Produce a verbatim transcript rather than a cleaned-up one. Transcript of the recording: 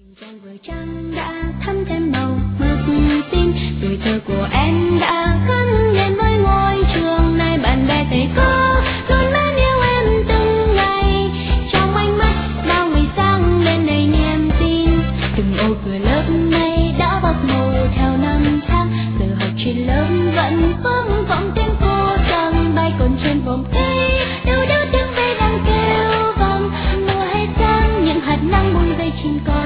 Trăng vừa trăng đã thắm thêm màu mực tim, tuổi thơ của em đã gắn liền với ngôi trường này. Bạn bè thầy cô luôn mến yêu em từng ngày, trong ánh mắt bao ngày sáng lên đầy niềm tin. Từng ô cửa lớp này đã bạc màu theo năm tháng, giờ học trên lớp vẫn vang vọng tiếng cô rằng bay còn trên vòng cây. Đâu đâu tiếng ve đang kêu vang, mùa hè sang những hạt nắng buông rơi trên cỏ.